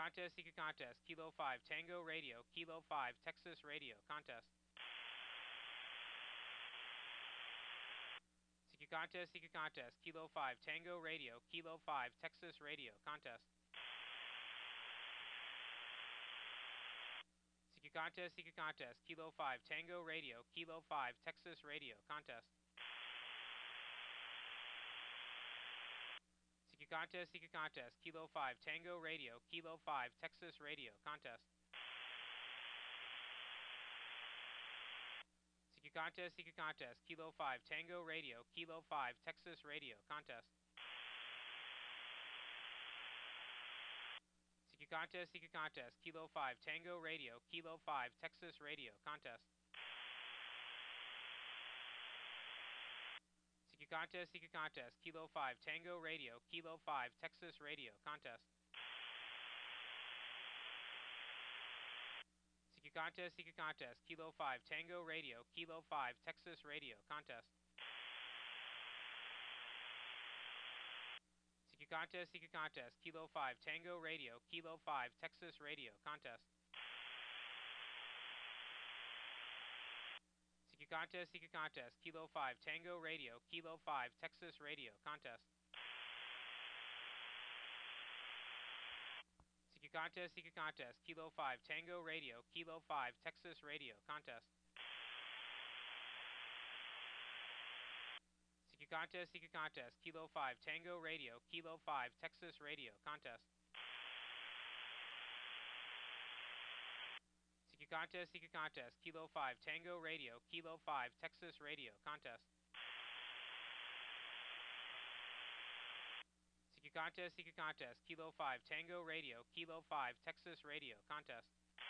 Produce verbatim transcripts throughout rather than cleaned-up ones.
Contest, Secret Contest, Kilo five, Tango Radio, Kilo five, Texas Radio, Contest. Secret Contest, Secret Contest, Kilo five, Tango Radio, Kilo five, Texas Radio, Contest. Secret Contest, Secret Contest, Kilo five, Tango Radio, Kilo five, Texas Radio, Contest. Secret Contest, Secret Contest, Kilo five, Tango Radio, Kilo five, Texas Radio, Contest. Secret Contest, Secret Contest, Kilo five, Tango Radio, Kilo five, Texas Radio, Contest. Secret Contest, Secret Contest, Kilo five, Tango Radio, Kilo five, Texas Radio, Contest. Secret Contest, Secret Contest, Kilo five, Tango Radio, Kilo five, Texas Radio, Contest. Secret Contest, Secret Contest, Kilo five, Tango Radio, Kilo five, Texas Radio, Contest. Secret Contest, Secret Contest, Kilo five, Tango Radio, Kilo five, Texas Radio, Contest. Secret Contest, Secret Contest, Kilo five, Tango Radio, Kilo five, Texas Radio, Contest. Secret Contest, Secret Contest, Kilo five, Tango Radio, Kilo five, Texas Radio, Contest. Secret Contest, Secret Contest, Kilo five, Tango Radio, Kilo five, Texas Radio, Contest. Secret Contest, Secret Contest, Kilo five, Tango Radio, Kilo five, Texas Radio, Contest. Secret Contest, Secret Contest, Kilo five, Tango Radio, Kilo five, Texas Radio, Contest.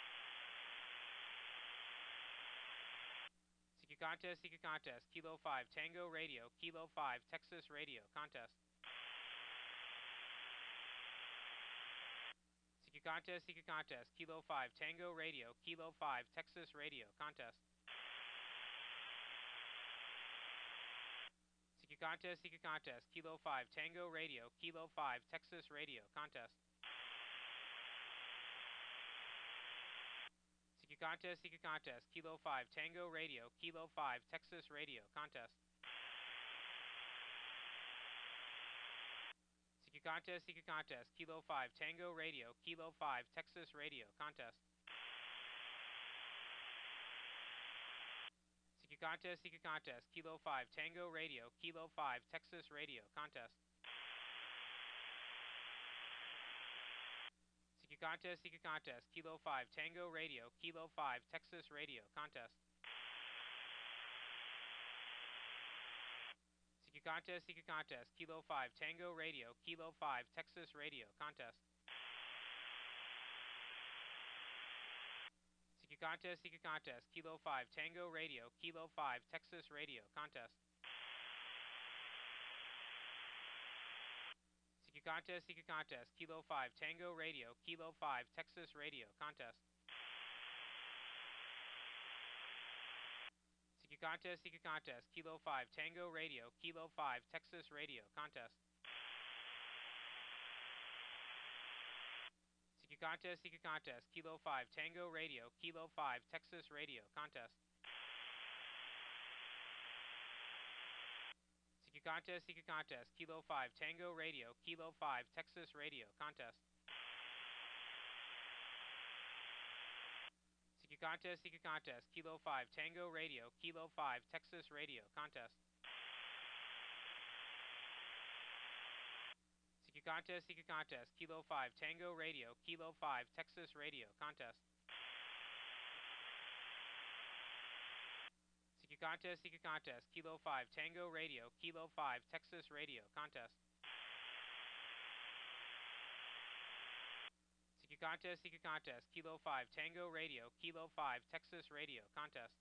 Secret Contest, Secret Contest, Kilo five, Tango Radio, Kilo five, Texas Radio, Contest. Secret Contest, Secret Contest, Kilo five, Tango Radio, Kilo five, Texas Radio, Contest. Secret Contest, Secret Contest, Kilo five, Tango Radio, Kilo five, Texas Radio, Contest. Secret Contest, Secret Contest, Kilo five, Tango Radio, Kilo five, Texas Radio, Contest. Secret Contest, Secret Contest, Kilo five, Tango Radio, Kilo five, Texas Radio, Contest. Secret Contest, Secret Contest, Kilo five, Tango Radio, Kilo five, Texas Radio, Contest. Secret Contest, Secret Contest, Kilo five, Tango Radio, Kilo five, Texas Radio, Contest. Secret Contest, Secret Contest, Kilo five, Tango Radio, Kilo five, Texas Radio, Contest. Secret Contest, Secret Contest, Kilo five, Tango Radio, Kilo five, Texas Radio, Contest. Secret Contest, Secret Contest, Kilo five, Tango Radio, Kilo five, Texas Radio, Contest. Secret Contest, Secret Contest, Kilo five, Tango Radio, Kilo five, Texas Radio, Contest. Secret Contest, Secret Contest, Kilo five, Tango Radio, Kilo five, Texas Radio, Contest. Secret Contest, Secret Contest, Kilo five, Tango Radio, Kilo five, Texas Radio, Contest. Secret Contest, Secret Contest, Kilo five, Tango Radio, Kilo five, Texas Radio, Contest. Secret Contest, Secret Contest, Kilo five, Tango Radio, Kilo five, Texas Radio, Contest. Secret Contest, Secret Contest, Kilo five, Tango Radio, Kilo five, Texas Radio, Contest. Secret Contest, Secret Contest, Kilo five, Tango Radio, Kilo five, Texas Radio, Contest.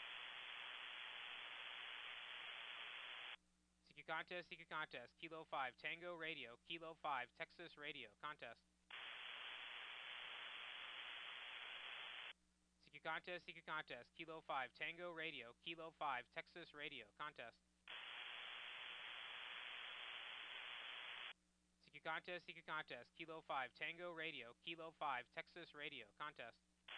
Secret Contest, Secret Contest, Kilo five, Tango Radio, Kilo five, Texas Radio, Contest. Secret Contest, Secret Contest, Kilo five, Tango Radio, Kilo five, Texas Radio, Contest. Secret Contest, Secret Contest, Kilo five, Tango Radio, Kilo five, Texas Radio, Contest.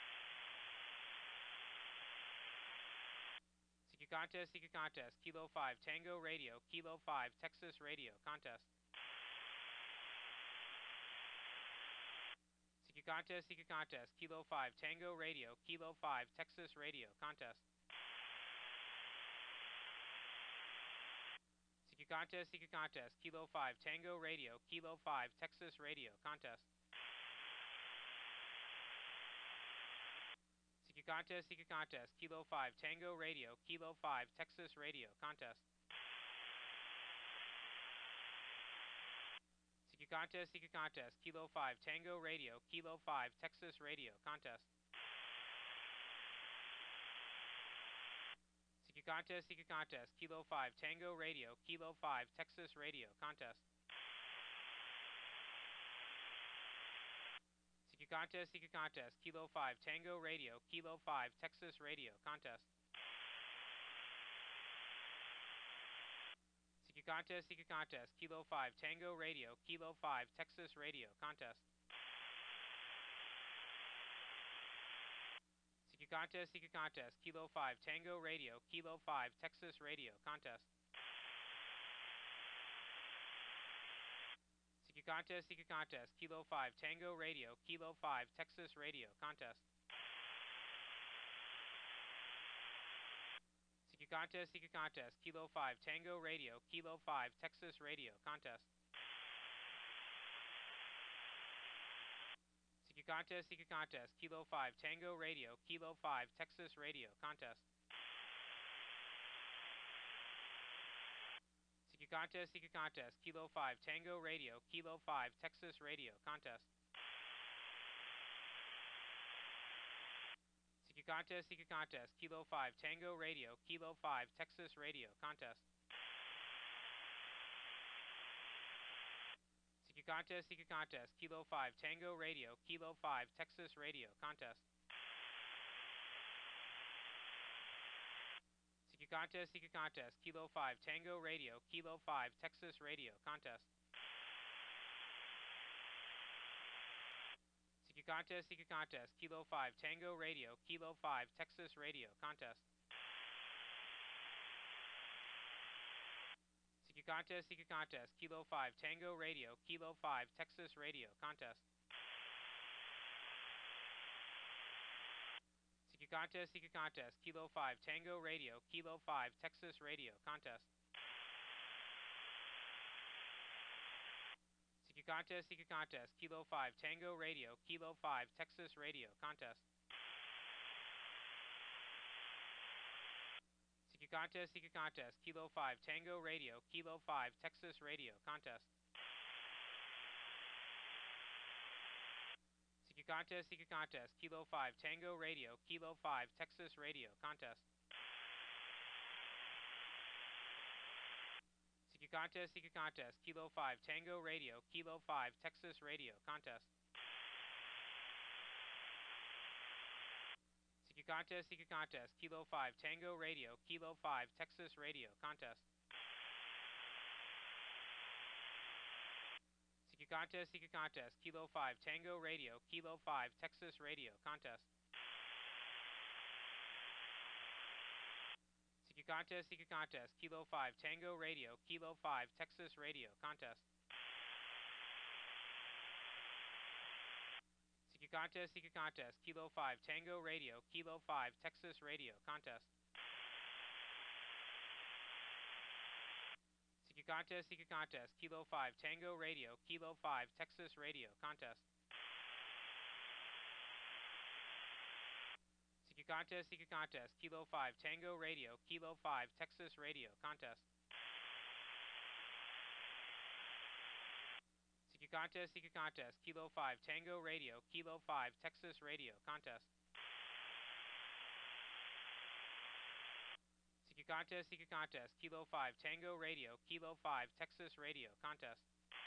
Secret Contest, Secret Contest, Kilo five, Tango Radio, Kilo five, Texas Radio, Contest. Secret Contest, Secret Contest, Kilo five, Tango Radio, Kilo five, Texas Radio, Contest. Secret Contest, Secret Contest, Kilo five, Tango Radio, Kilo five, Texas Radio, Contest. Secret Contest, Secret Contest, Kilo five, Tango Radio, Kilo five, Texas Radio, Contest. Secret Contest, Secret Contest, Kilo five, Tango Radio, Kilo five, Texas Radio, Contest. Secret Contest, Secret Contest, Kilo five, Tango Radio, Kilo five, Texas Radio, Contest. Secret Contest, Secret Contest, Kilo five, Tango Radio, Kilo five, Texas Radio, Contest. Secret Contest, Secret Contest, Kilo five, Tango Radio, Kilo five, Texas Radio, Contest. Secret Contest, Secret Contest, Kilo five, Tango Radio, Kilo five, Texas Radio, Contest. Secret Contest, Secret Contest, Kilo five, Tango Radio, Kilo five, Texas Radio, Contest. Secret Contest, Secret Contest, Kilo five, Tango Radio, Kilo five, Texas Radio, Contest. Secret Contest, Secret Contest, Kilo five, Tango Radio, Kilo five, Texas Radio, Contest. Secret Contest, Secret Contest, Kilo five, Tango Radio, Kilo five, Texas Radio, Contest. Secret Contest, Secret Contest, Kilo five, Tango Radio, Kilo five, Texas Radio, Contest. Secret Contest, Secret Contest, Kilo five, Tango Radio, Kilo five, Texas Radio, Contest. Secret Contest, Secret Contest, Kilo five, Tango Radio, Kilo five, Texas Radio, Contest. Secret Contest, Secret Contest, Kilo five, Tango Radio, Kilo five, Texas Radio, Contest. Secret Contest, Secret Contest, Kilo five, Tango Radio, Kilo five, Texas Radio, Contest. Secret Contest, Secret Contest, Kilo five, Tango Radio, Kilo five, Texas Radio, Contest. Secret Contest, Secret Contest, Kilo five, Tango Radio, Kilo five, Texas Radio, Contest. Secret Contest, Secret Contest, Kilo five, Tango Radio, Kilo five, Texas Radio, Contest. Secret Contest, Secret Contest, Kilo five, Tango Radio, Kilo five, Texas Radio, Contest. Secret Contest, Secret Contest, Kilo five, Tango Radio, Kilo five, Texas Radio, Contest. Secret Contest, Secret Contest, Kilo five, Tango Radio, Kilo five, Texas Radio, Contest. Secret Contest, Secret Contest, Kilo five, Tango Radio, Kilo five, Texas Radio, Contest. Secret Contest, Secret Contest, Kilo five, Tango Radio, Kilo five, Texas Radio, Contest. Secret Contest, Secret Contest, Kilo five, Tango Radio, Kilo five, Texas Radio, Contest. Secret Contest, Secret Contest, Kilo five, Tango Radio, Kilo five, Texas Radio, Contest. Secret Contest, Secret Contest, Kilo five, Tango Radio, Kilo five, Texas Radio, Contest. Secret Contest, Secret Contest, Kilo five, Tango Radio, Kilo five, Texas Radio, Contest. Secret Contest, Secret Contest, Kilo five, Tango Radio, Kilo five, Texas Radio, Contest.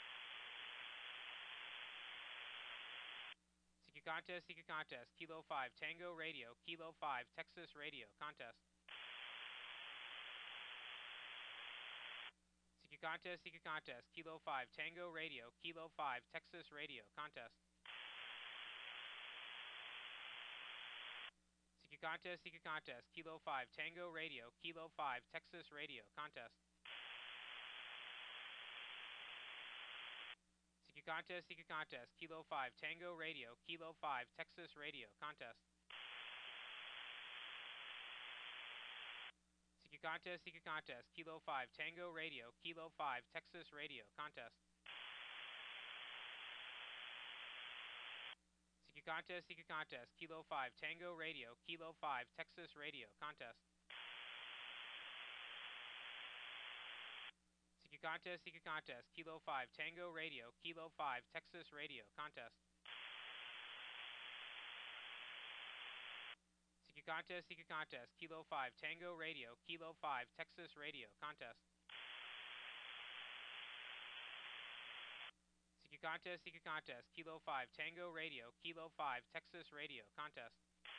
Secret Contest, Secret Contest, Kilo five, Tango Radio, Kilo five, Texas Radio, Contest. Secret Secret Contest, Secret Contest, Kilo five, Tango Radio, Kilo five, Texas Radio, Contest. Secret Contest, Secret Contest, Kilo five, Tango Radio, Kilo five, Texas Radio, Contest. Secret Contest, Secret Contest, Kilo five, Tango Radio, Kilo five, Texas Radio, Contest. Secret Contest, Secret Contest, Kilo five, Tango Radio, Kilo five, Texas Radio, Contest. Secret Contest, Secret Contest, Kilo five, Tango Radio, Kilo five, Texas Radio, Contest. Secret Contest, Secret Contest, Kilo five, Tango Radio, Kilo five, Texas Radio, Contest. Secret Contest, Secret Contest, Kilo five, Tango Radio, Kilo five, Texas Radio, Contest. Secret Contest, Secret Contest, Kilo five, Tango Radio, Kilo five, Texas Radio, Contest.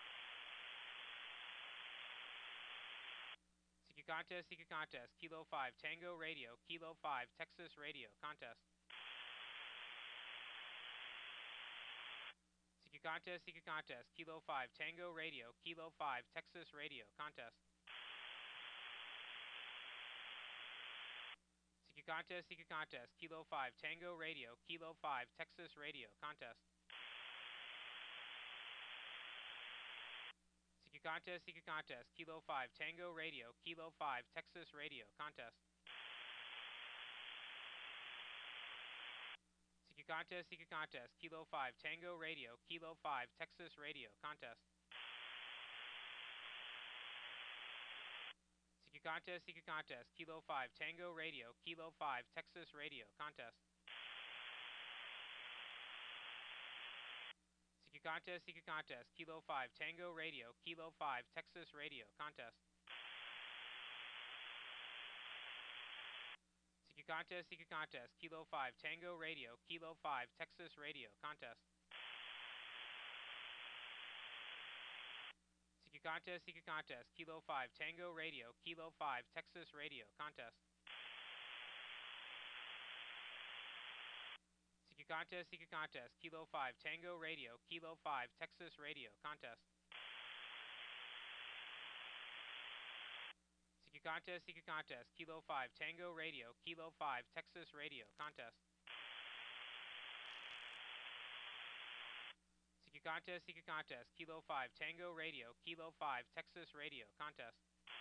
Secret Contest, Secret Contest, Kilo five, Tango Radio, Kilo five, Texas Radio, Contest. Secret Contest, Secret Contest, Kilo five, Tango Radio, Kilo five, Texas Radio, Contest. Secret Contest, Secret Contest, Kilo five, Tango Radio, Kilo five, Texas Radio, Contest. Secret Contest, Secret Contest, Kilo five, Tango Radio, Kilo five, Texas Radio, Contest. Secret Contest, Secret Contest, Kilo five, Tango Radio, Kilo five, Texas Radio, Contest. Secret Contest, Secret Contest, Kilo five, Tango Radio, Kilo five, Texas Radio, Contest. Secret Contest, Secret Contest, Kilo five, Tango Radio, Kilo five, Texas Radio, Contest. Secret Contest, Secret Contest, Kilo five, Tango Radio, Kilo five, Texas Radio, Contest. Secret Contest, Secret Contest, Kilo five, Tango Radio, Kilo five, Texas Radio, Contest. Secret Contest, Secret Contest, Kilo five, Tango Radio, Kilo five, Texas Radio, Contest. Secret Contest, Secret Contest, Kilo five, Tango Radio, Kilo five, Texas Radio, Contest. Secret Contest, Secret Contest, Kilo five, Tango Radio, Kilo five, Texas Radio, Contest.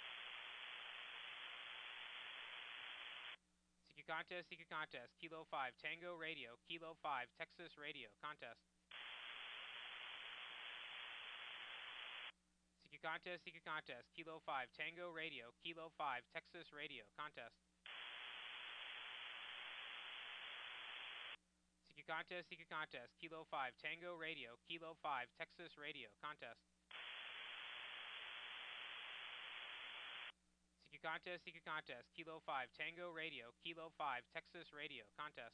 Secret Contest, Secret Contest, Kilo five, Tango Radio, Kilo five, Texas Radio, Contest. Secret Contest, Secret Contest, Kilo five, Tango Radio, Kilo five, Texas Radio, Contest. Secret Contest, Secret Contest, Kilo five, Tango Radio, Kilo five, Texas Radio, Contest. Secret Contest, Secret Contest, Kilo five, Tango Radio, Kilo five, Texas Radio, Contest.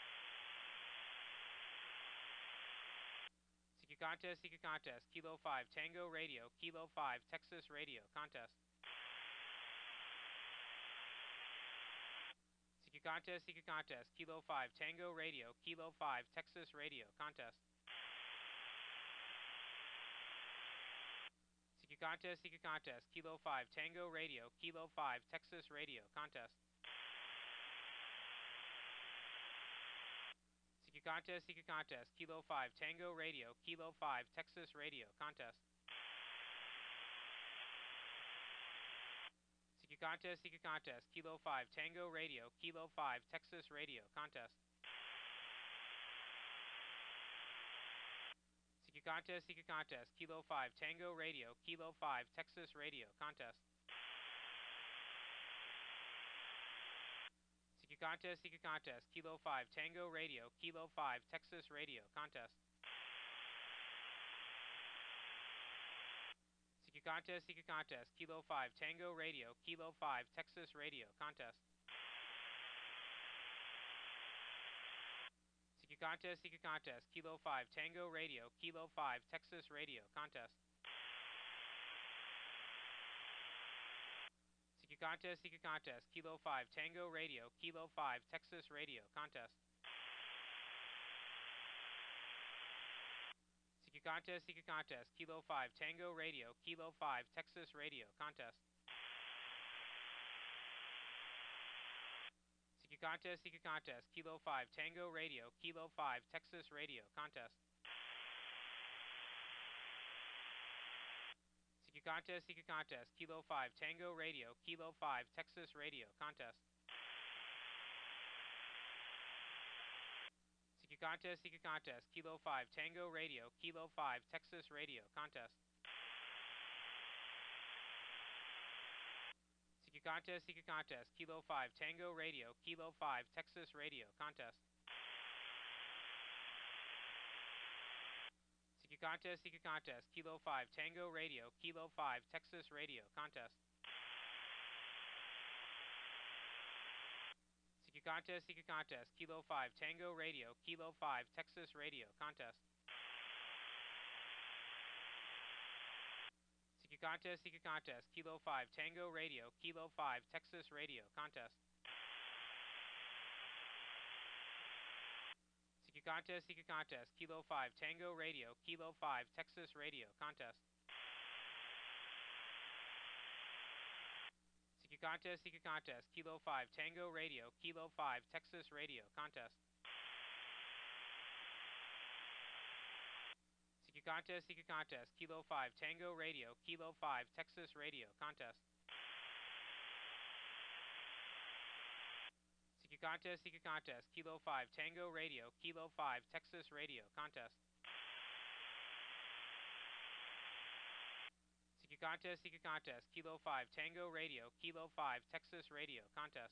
Secret Contest, Secret Contest, Kilo five, Tango Radio, Kilo five, Texas Radio, Contest. Secret Contest, Secret Contest, Kilo five, Tango Radio, Kilo five, Texas Radio, Contest. Secret Contest, Secret Contest, Kilo five, Tango Radio, Kilo five, Texas Radio, Contest. Secret Contest, Secret Contest, Kilo five, Tango Radio, Kilo five, Texas Radio, Contest. Secret Contest, Secret Contest, Kilo five, Tango Radio, Kilo five, Texas Radio, Contest. Secret Contest, Secret Contest, Kilo five, Tango Radio, Kilo five, Texas Radio, Contest. Secret Contest, Secret Contest, Kilo five, Tango Radio, Kilo five, Texas Radio, Contest. Secret Contest, Secret Contest, Kilo five, Tango Radio, Kilo five, Texas Radio, Contest. Secret Contest, Secret Contest, Kilo five, Tango Radio, Kilo five, Texas Radio, Contest. Secret Secret Contest, Secret Contest, Kilo five, Tango Radio, Kilo five, Texas Radio, contest. Secret Contest, Secret Contest, Kilo five, Tango Radio, Kilo five, Texas Radio, contest. Secret Contest, Secret Contest, Kilo five, Tango Radio, Kilo five, Texas Radio, contest. Secret Contest, Secret Contest, Kilo five, Tango Radio, Kilo five, Texas Radio, contest. Secret Contest, Secret Contest, Kilo five, Tango Radio, Kilo five, Texas Radio, contest. Secret Contest, Secret Contest, Kilo five, Tango Radio, Kilo five, Texas Radio, contest. Secret Contest, Secret Contest, Kilo five, Tango Radio, Kilo five, Texas Radio, contest. Secret Contest, Secret Contest, Kilo five, Tango Radio, Kilo five, Texas Radio, contest. Secret Contest, Secret Contest, Kilo five, Tango Radio, Kilo five, Texas Radio, contest. Secret Contest, Secret Contest, Kilo five, Tango Radio, Kilo five, Texas Radio, contest. Secret Contest, Secret Contest, Kilo five, Tango Radio, Kilo five, Texas Radio, contest. Secret Contest, Secret Contest, Kilo five, Tango Radio, Kilo five, Texas Radio, contest. Secret Contest, Secret Contest, Kilo five, Tango Radio, Kilo five, Texas Radio, contest. Secret Contest, Secret Contest, Kilo five, Tango Radio, Kilo five, Texas Radio, contest.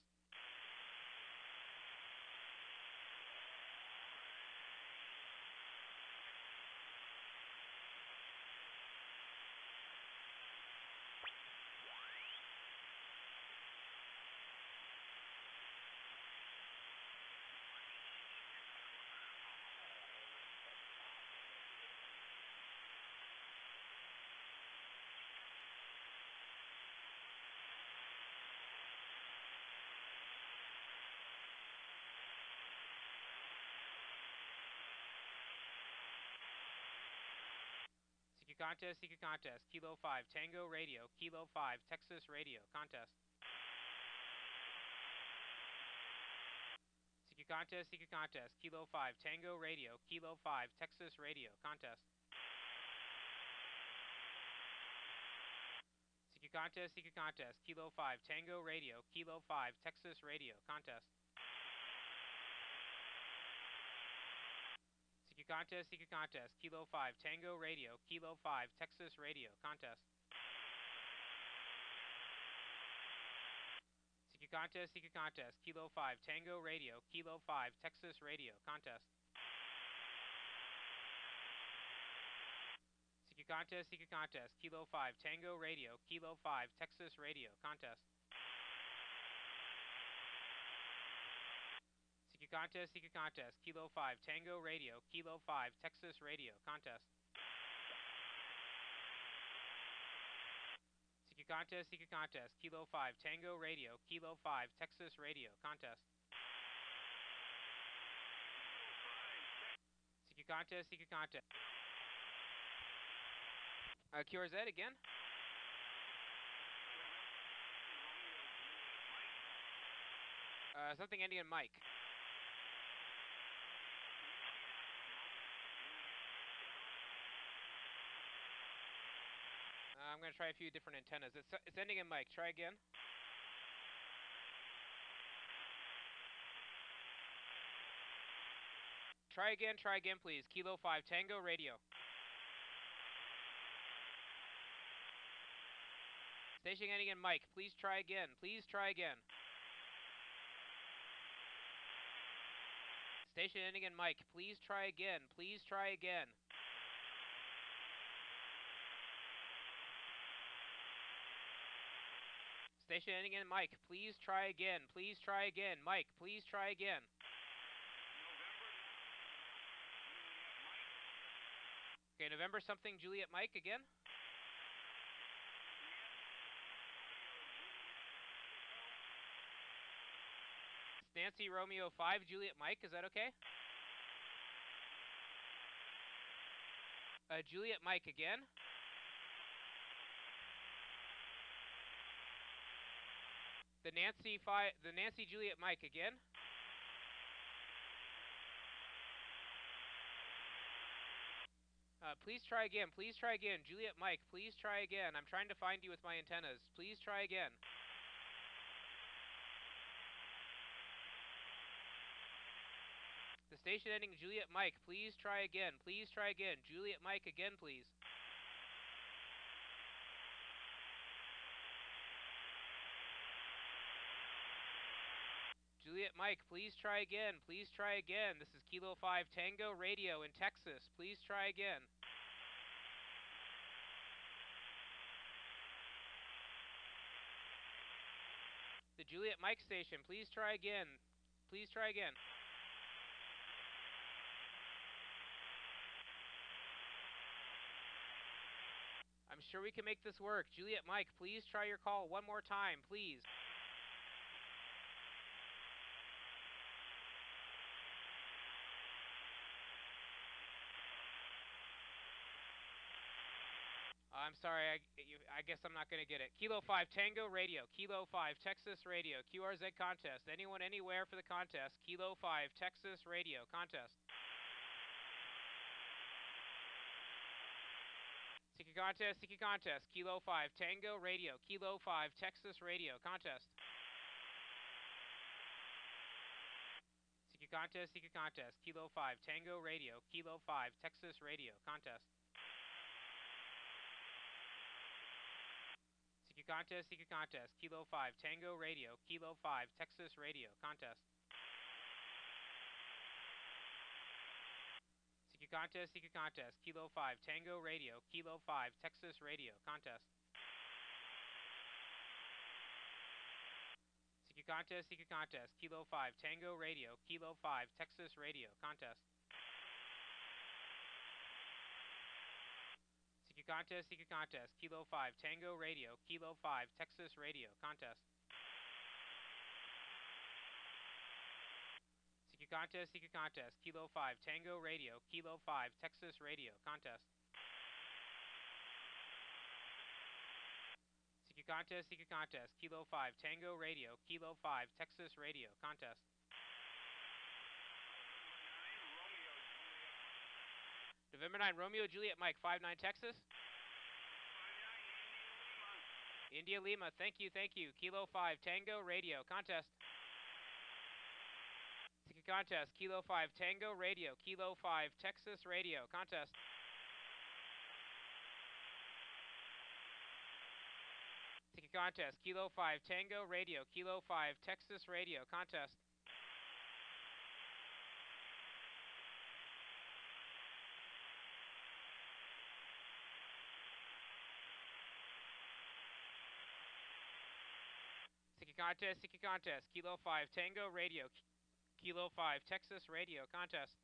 Secret Contest, Secret Contest, Kilo five, Tango Radio, Kilo five, Texas Radio, contest. Secret Contest, Secret Contest, Kilo five, Tango Radio, Kilo five, Texas Radio, contest. Secret Contest, Secret Contest, Kilo five, Tango Radio, Kilo five, Texas Radio, contest. Secret Contest, Secret Contest, Kilo five, Tango Radio, Kilo five, Texas Radio, contest. Secret Contest, Secret Contest, Kilo five, Tango Radio, Kilo five, Texas Radio, contest. Secret Contest, Secret Contest, Kilo five, Tango Radio, Kilo five, Texas Radio, contest. Secret Contest, Secret Contest, Kilo five, Tango Radio, Kilo five, Texas Radio, contest. Secret Contest, Secret Contest, Kilo five, Tango Radio, Kilo five, Texas Radio, contest. Secret Contest, Secret Contest. Uh, Q R Z again. Uh, something ending in Mike. Uh, I'm going to try a few different antennas. It's, it's ending in Mike. Try again. Try again, try again, please. Kilo five, Tango Radio. Station ending in Mike. Please try again. Please try again. Station ending in Mike. Please try again. Please try again. Station ending in Mike. Please try again. Please try again. Mike, please try again. Okay, November something, Juliet Mike again. Nancy Romeo five, Juliet Mike, is that okay? Uh, Juliet Mike again. The Nancy five, the Nancy Juliet Mike again. Uh, please try again. Please try again. Juliet Mike, please try again. I'm trying to find you with my antennas. Please try again. The station ending Juliet Mike, please try again. Please try again. Juliet Mike again, please. Juliet Mike, please try again. Please try again. This is Kilo five Tango Radio in Texas. Please try again. The Juliet Mike station, please try again. Please try again. I'm sure we can make this work. Juliet Mike, please try your call one more time, please. I'm sorry, I, I guess I'm not going to get it. Kilo five Tango Radio, Kilo five Texas Radio, Q R Z contest. Anyone, anywhere for the contest. Kilo five Texas Radio contest. Seeking contest, seeking contest. Kilo five Tango Radio, Kilo five Texas Radio contest. Seeking contest, seeking contest. Kilo five Tango Radio, Kilo five Texas Radio contest. Contest, secret contest, Kilo five Tango Radio, Kilo five Texas Radio contest. Secret contest, secret contest, Kilo five Tango Radio, Kilo five Texas Radio contest. Secret contest, secret contest, Kilo five Tango Radio, Kilo five Texas Radio contest. Contest, secret contest, Kilo five Tango Radio, Kilo five Texas Radio contest. Secret contest, secret contest, Kilo five Tango Radio, Kilo five Texas Radio contest. Secret contest, secret contest, Kilo five Tango Radio, Kilo five Texas Radio contest. November nine, Romeo Juliet Mike, five nine Texas. India Lima, thank you, thank you. Kilo five Tango Radio contest. Ticket contest, Kilo five Tango Radio, Kilo five Texas Radio contest. Ticket contest, Kilo five Tango Radio, Kilo five Texas Radio contest. Contest, Seeking contest, Kilo five Tango Radio, Kilo five Texas Radio contest.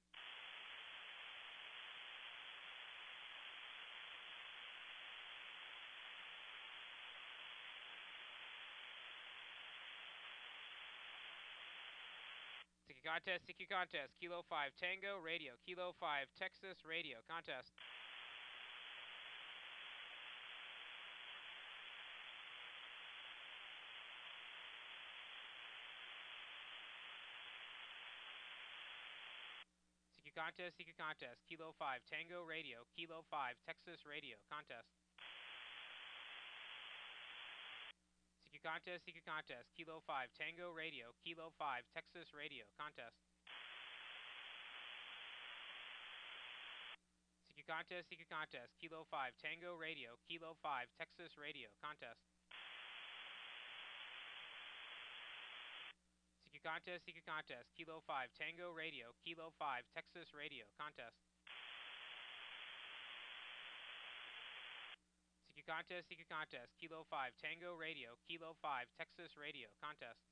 Seeking contest, Seeking contest, Kilo five Tango Radio, Kilo five Texas Radio contest. Contest, secret contest, Kilo five Tango Radio, Kilo five Texas Radio contest. Secret contest, secret contest, Kilo five Tango Radio, Kilo five Texas Radio contest. Secret contest, secret contest, Kilo five Tango Radio, Kilo five Texas Radio contest. Contest, secret contest, Kilo five Tango Radio, Kilo five Texas Radio contest. Secret contest, secret contest, Kilo five Tango Radio, Kilo five Texas Radio contest.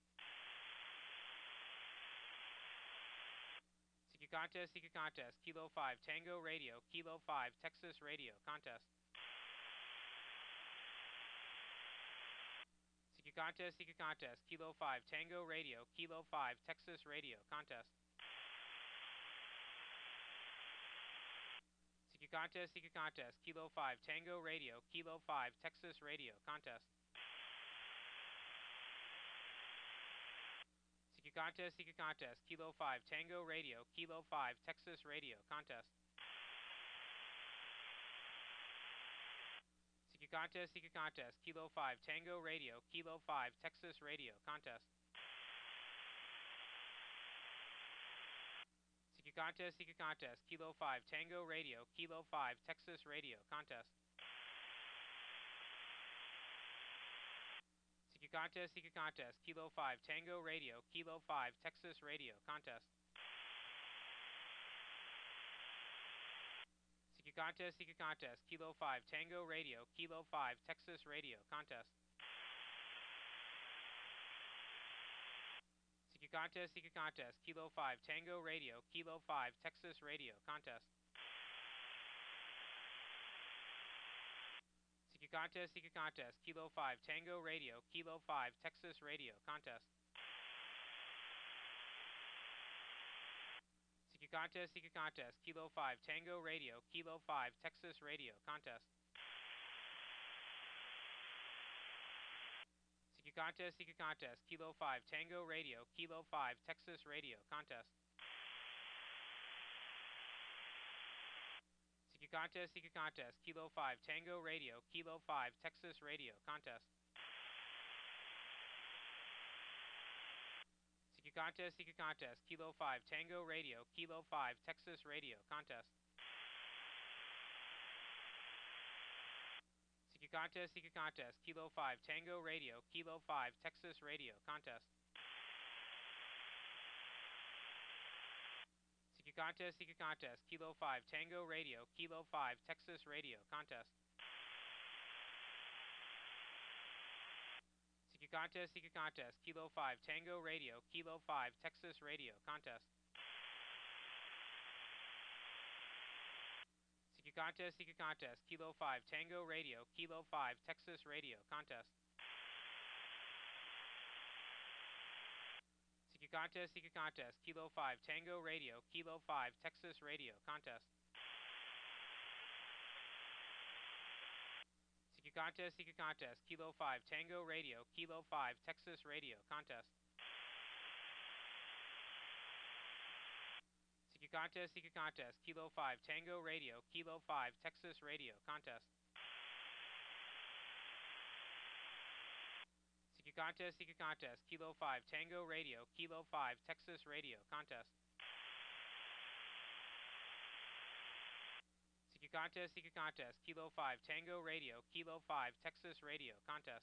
Secret contest, secret contest, Kilo five Tango Radio, Kilo five Texas Radio contest. C Q contest, C Q contest, Kilo five Tango Radio, Kilo five Texas Radio, contest. C Q contest, C Q contest, Kilo five Tango Radio, Kilo five Texas Radio, contest. C Q contest, C Q contest, Kilo five Tango Radio, Kilo five Texas Radio, contest. C Q contest, C Q contest, Kilo five Tango Radio, Kilo five Texas Radio, contest. C Q contest, C Q contest, Kilo five Tango Radio, Kilo five Texas Radio, contest. C Q contest, C Q contest, Kilo five Tango Radio, Kilo five Texas Radio, contest. C Q contest, C Q contest, Kilo five Tango Radio, Kilo five Texas Radio, contest. C Q contest, C Q contest, Kilo five Tango Radio, Kilo five Texas Radio, contest. C Q contest, C Q contest, Kilo five Tango Radio, Kilo five Texas Radio, contest. C Q contest, C Q contest, Kilo five Tango Radio, Kilo five Texas Radio, contest. C Q contest, C Q contest, Kilo five Tango Radio, Kilo five Texas Radio, contest. C Q contest, C Q contest, Kilo five Tango Radio, Kilo five Texas Radio, contest. C Q contest, C Q contest, Kilo five Tango Radio, Kilo five Texas Radio, contest. C Q contest, C Q contest, Kilo five Tango Radio, Kilo five Texas Radio, contest. C Q contest, C Q contest, Kilo five Tango Radio, Kilo five Texas Radio, contest. C Q contest, C Q contest, Kilo five Tango Radio, Kilo five Texas Radio, contest. C Q contest, C Q contest, Kilo five Tango Radio, Kilo five Texas Radio, contest. C Q contest, C Q contest, Kilo five Tango Radio, Kilo five Texas Radio, contest. C Q contest, C Q contest, Kilo five Tango Radio, Kilo five Texas Radio, contest. C Q contest, C Q contest, Kilo five Tango Radio, Kilo five Texas Radio, contest. C Q contest, C Q contest, Kilo five Tango Radio, Kilo five Texas Radio, contest. C Q contest, C Q contest, Kilo five Tango Radio, Kilo five Texas Radio, contest.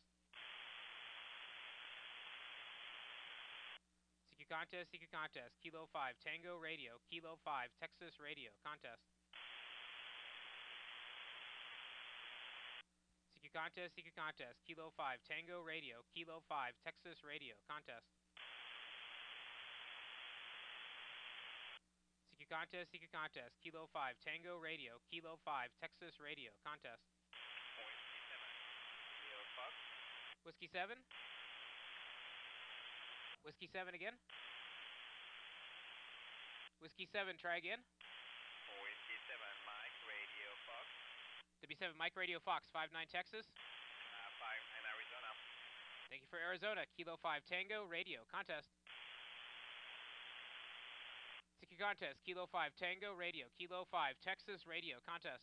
C Q contest, C Q contest, Kilo five Tango Radio, Kilo five Texas Radio, contest. C Q contest, C Q contest, Kilo five Tango Radio, Kilo five Texas Radio, contest. C Q contest, C Q contest, Kilo five Tango Radio, Kilo five Texas Radio, contest. Whiskey seven. Whiskey seven again. Whiskey seven, try again. Whiskey seven, Mike Radio Fox. W seven Mike Radio Fox, five nine Texas. Uh, five in Arizona. Thank you for Arizona. Kilo five Tango Radio, contest. C Q contest, Kilo five Tango Radio, Kilo five Texas Radio, contest.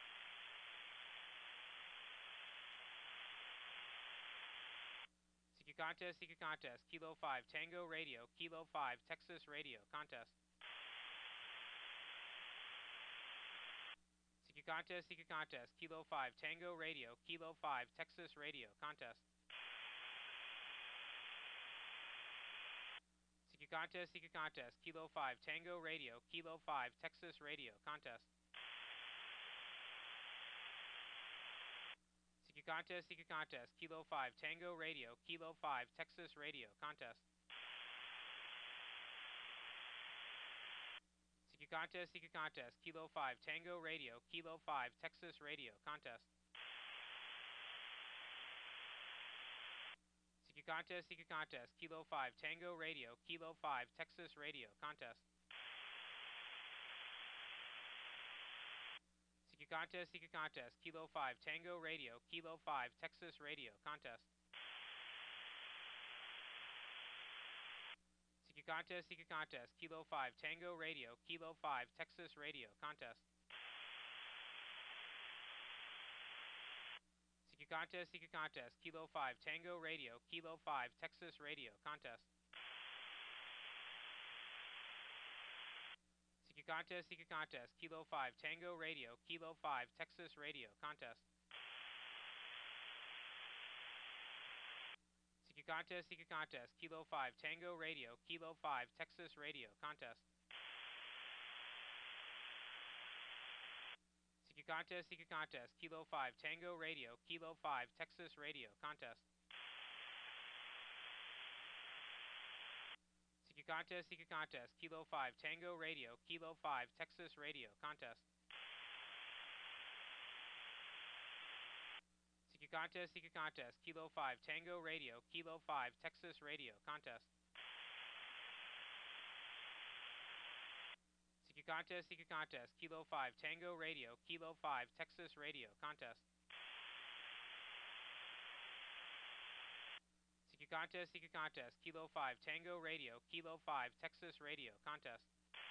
C Q contest, C Q contest, Kilo five Tango Radio, Kilo five Texas Radio, contest. C Q contest, C Q contest, Kilo five Tango Radio, Kilo five Texas Radio, contest. C Q contest, C Q contest, Kilo five Tango Radio, Kilo five Texas Radio, contest. C Q contest, C Q contest, Kilo five Tango Radio, Kilo five Texas Radio, contest. C Q contest, C Q contest, Kilo five Tango Radio, Kilo five Texas Radio, contest. C Q Secret Contest, Secret Contest, Kilo five, Tango Radio, Kilo five, Texas Radio, Contest. Secret Contest, Secret Contest, Kilo five, Tango Radio, Kilo five, Texas Radio, Contest. Secret Contest, Secret Contest, Kilo five, Tango Radio, Kilo five, Texas Radio, Contest. Secret Contest, Secret Contest, Kilo five, Tango Radio, Kilo five, Texas Radio, Contest. Secret Contest, Secret Contest, Kilo five, Tango Radio, Kilo five, Texas Radio, Contest. Secret Contest, Secret Contest, Kilo five, Tango Radio, Kilo five, Texas Radio, Contest. Secret Contest, Secret Contest, Kilo five, Tango Radio, Kilo five, Texas Radio, Contest. Secret Contest, Secret Contest, Kilo five, Tango Radio, Kilo five, Texas Radio, Contest. Secret Contest, Secret Contest, Kilo five, Tango Radio, Kilo five, Texas Radio, Contest. Secret Contest, Secret Contest, Kilo five, Tango Radio, Kilo five, Texas Radio, Contest. Secret Contest, Secret Contest, Kilo five, Tango Radio, Kilo five, Texas Radio, Contest.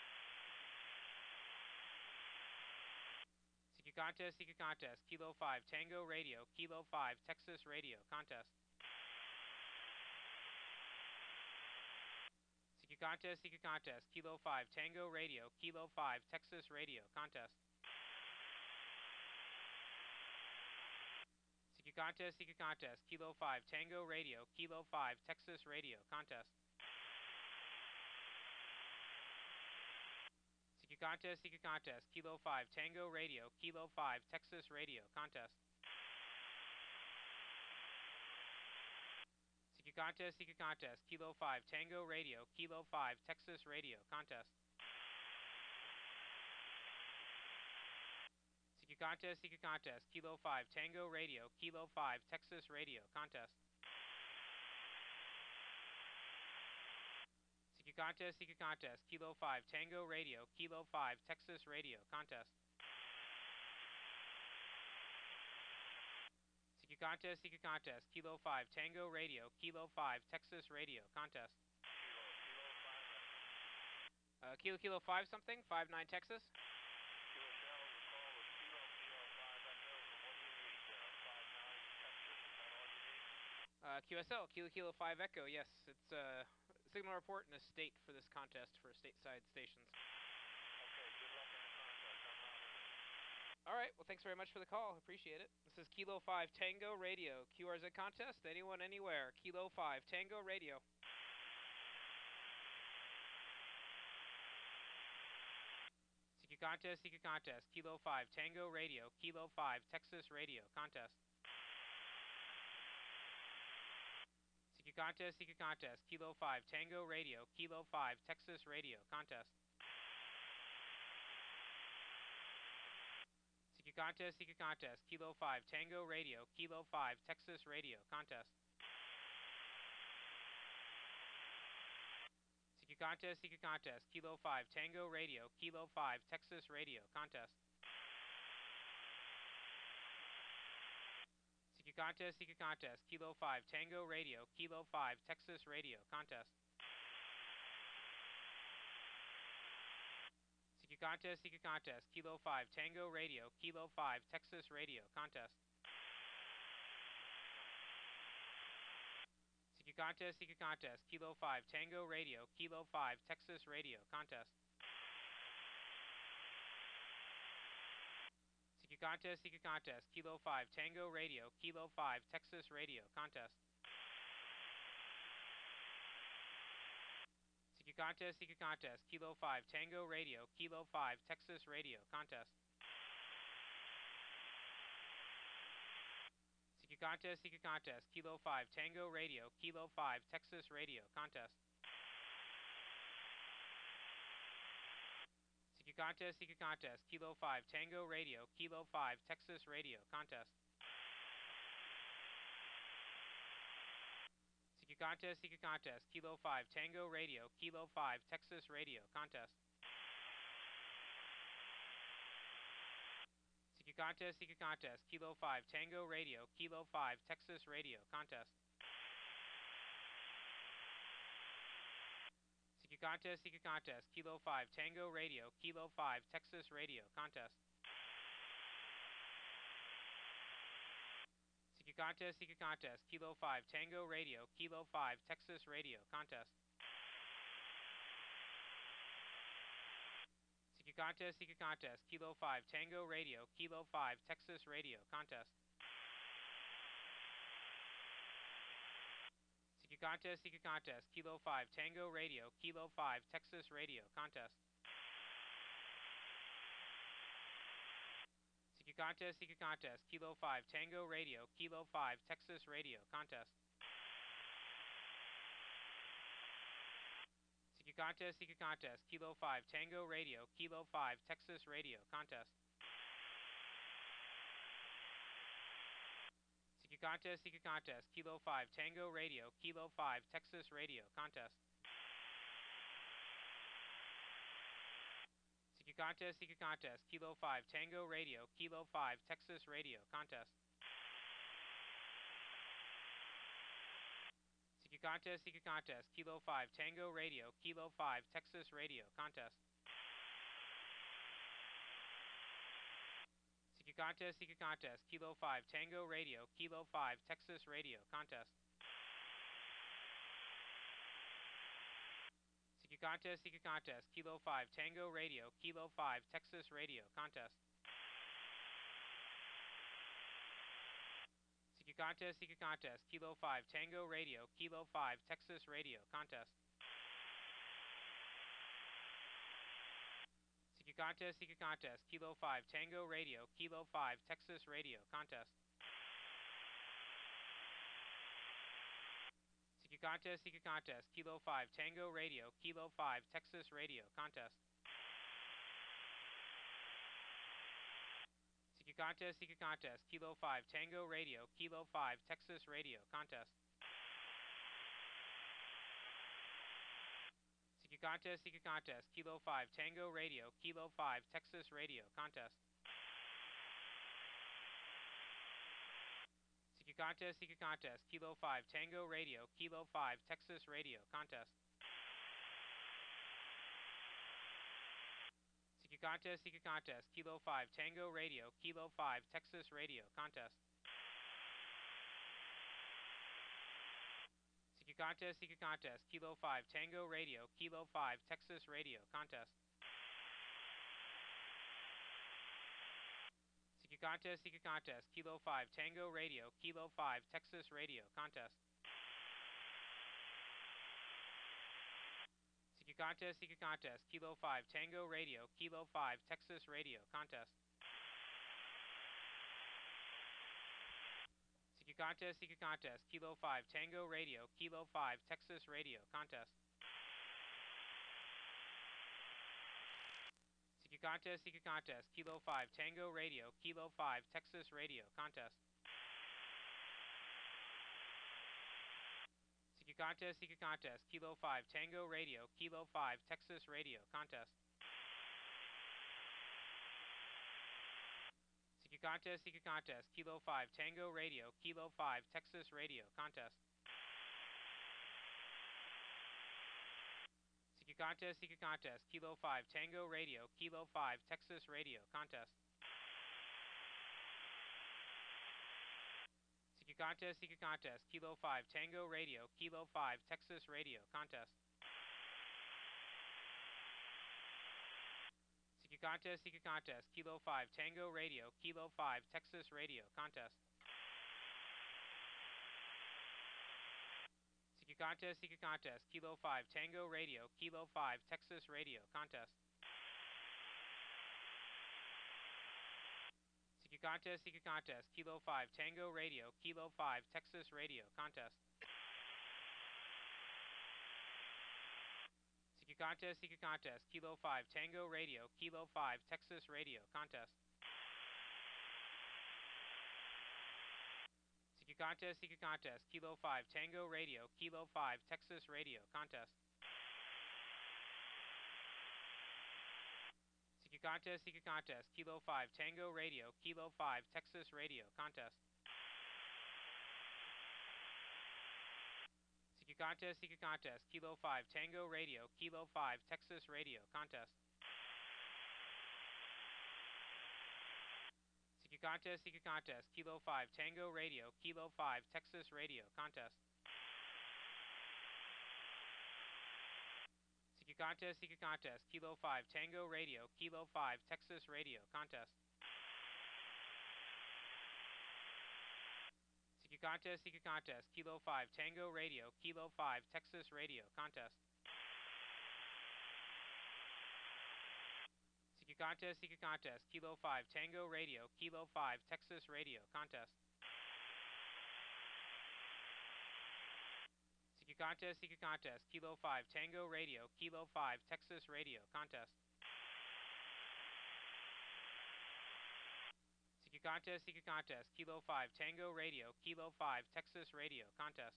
Secret Contest, Secret Contest, Kilo five, Tango Radio, Kilo five, Texas Radio, Contest. Secret Contest, Secret Contest, Kilo five, Tango Radio, Kilo five, Texas Radio, Contest. Secret Contest, Secret Contest, Kilo five, Tango Radio, Kilo five, Texas Radio, Contest. Secret Contest, Secret Contest, Kilo five, Tango Radio, Kilo five, Texas Radio, Contest. Secret Contest, Secret Contest, Kilo five, Tango Radio, Kilo five, Texas Radio, Contest. Secret Contest, Secret Contest, Kilo five, Tango Radio, Kilo five, Texas Radio, Contest. Secret Contest, Secret Contest, Kilo five, Tango Radio, Kilo five, Texas Radio, Contest. Secret Contest, Secret Contest, Kilo five, Tango Radio, Kilo five, Texas Radio, Contest. Uh, Kilo Kilo five something, five nine Texas. Uh, Q S L, Kilo Kilo five Echo, yes, it's a uh, signal report and a state for this contest for stateside stations. Okay, good luck in the contest. I'm not in it. All right, well, thanks very much for the call. Appreciate it. This is Kilo five Tango Radio, Q R Z contest, anyone, anywhere. Kilo five Tango Radio. Secret Contest, Secret Contest, Kilo five Tango Radio, Kilo five, Texas Radio, Contest. Secret Contest, Secret Contest, Kilo five Tango Radio, Kilo five, Texas Radio, Contest. Secret Contest, Secret Contest, Kilo five Tango Radio, Kilo five, Texas Radio, Contest. Secret Contest, Secret Contest, Kilo five Tango Radio, Kilo five, Texas Radio, Contest. Secret Contest, Secret Contest, Kilo five Tango Radio, Kilo five, Texas Radio, Contest. Secret Contest, Secret Contest, Kilo five Tango Radio, Kilo five, Texas Radio, Contest. Secret Contest, Secret Contest, Kilo five Tango Radio, Kilo five, Texas Radio, Contest. Secret Contest, Secret Contest, Kilo five Tango Radio, Kilo five, Texas Radio, Contest. Secret Contest, Secret Contest, Kilo five Tango Radio, Kilo five, Texas Radio, Contest. Secret Contest, Secret Contest, Kilo five Tango Radio, Kilo five, Texas Radio, Contest. Secret Contest, Secret Contest, Kilo five Tango Radio, Kilo five, Texas Radio, Contest. Contest, Secret Contest, Kilo five, Tango Radio, Kilo five, Texas Radio, Contest. Secret Contest, Secret Contest, Kilo five, Tango Radio, Kilo five, Texas Radio, Contest. Secret Contest, Secret Contest, Kilo five, Tango Radio, Kilo five, Texas Radio, Contest. Secret Contest, Secret Contest, Kilo five, Tango Radio, Kilo five, Texas Radio, Contest. Secret Contest, Secret Contest, Kilo five, Tango Radio, Kilo five, Texas Radio, Contest. Secret Contest, Secret Contest, Kilo five, Tango Radio, Kilo five, Texas Radio, Contest. Secret Contest, Secret Contest, Kilo five, Tango Radio, Kilo five, Texas Radio, Contest. Secret Contest, Secret Contest, Kilo five, Tango Radio, Kilo five, Texas Radio, Contest. Secret Contest, Secret Contest, Kilo five, Tango Radio, Kilo five, Texas Radio, Contest. Secret Contest, Secret Contest, Kilo five, Tango Radio, Kilo five, Texas Radio, Contest. Secret Contest, Secret Contest, Kilo five, Tango Radio, Kilo five, Texas Radio, Contest. Secret Contest, Secret Contest, Kilo five, Tango Radio, Kilo five, Texas Radio, Contest. Secret Contest, Secret Contest, Kilo five, Tango Radio, Kilo five, Texas Radio, Contest. Secret Contest, Secret Contest, Kilo five, Tango Radio, Kilo five, Texas Radio, Contest. Secret Contest, Secret Contest, Kilo five, Tango Radio, Kilo five, Texas Radio, Contest. Secret Contest, Secret Contest, Kilo five, Tango Radio, Kilo five, Texas Radio, Contest. Secret Contest, Secret Contest, Kilo five, Tango Radio, Kilo five, Texas Radio, Contest. Secret Contest, Secret Contest, Kilo five, Tango Radio, Kilo five, Texas Radio, Contest. Secret Contest, Secret Contest, Kilo five, Tango Radio, Kilo five, Texas Radio, Contest. Secret Contest, Secret Contest, Kilo five, Tango Radio, Kilo five, Texas Radio, Contest. Secret Contest, Secret Contest, Kilo five, Tango Radio, Kilo five, Texas Radio, Contest. Secret Contest, Secret Contest, Kilo five, Tango Radio, Kilo five, Texas Radio, Contest. Secret Contest, Secret Contest, Kilo five, Tango Radio, Kilo five, Texas Radio, Contest. Secret Contest, Secret Contest, Kilo five, Tango Radio, Kilo five, Texas Radio, Contest. Secret Contest, Secret Contest, Kilo five, Tango Radio, Kilo five, Texas Radio, Contest. Secret Contest, Secret Contest, Kilo five, Tango Radio, Kilo five, Texas Radio, Contest. Secret Contest, Secret Contest, Kilo five, Tango Radio, Kilo five, Texas Radio, Contest. Secret Contest, Secret Contest, Kilo five, Tango Radio, Kilo five, Texas Radio, Contest. Secret Contest, Secret Contest, Kilo five, Tango Radio, Kilo five, Texas Radio, Contest. Secret Contest, Secret Contest, Kilo five, Tango Radio, Kilo five, Texas Radio, Contest. Secret Contest, Secret Contest, Kilo five, Tango Radio, Kilo five, Texas Radio, Contest. Secret Contest, Secret Contest, Kilo five, Tango Radio, Kilo five, Texas Radio, Contest. Secret Contest, Secret Contest, Kilo five, Tango Radio, Kilo five, Texas Radio, Contest. Secret Secret Contest, Secret Contest, Kilo five, Tango Radio, Kilo five, Texas Radio, Contest. Secret Contest, Secret Contest, Kilo five, Tango Radio, Kilo five, Texas Radio, Contest. Secret Contest, Secret Contest, Kilo five, Tango Radio, Kilo five, Texas Radio, Contest. Secret Contest, Secret Contest, Kilo five, Tango Radio, Kilo five, Texas Radio, Contest. Secret Contest, Secret Contest, Kilo five, Tango Radio, Kilo five, Texas Radio, Contest. Secret Contest, Secret Contest, Kilo five, Tango Radio, Kilo five, Texas Radio, Contest. Secret Contest, Secret Contest, Kilo five, Tango Radio, Kilo five, Texas Radio, Contest. Secret Contest, Secret Contest, Kilo five, Tango Radio, Kilo five, Texas Radio, Contest. Secret Contest, Secret Contest, Kilo five, Tango Radio, Kilo five, Texas Radio, Contest.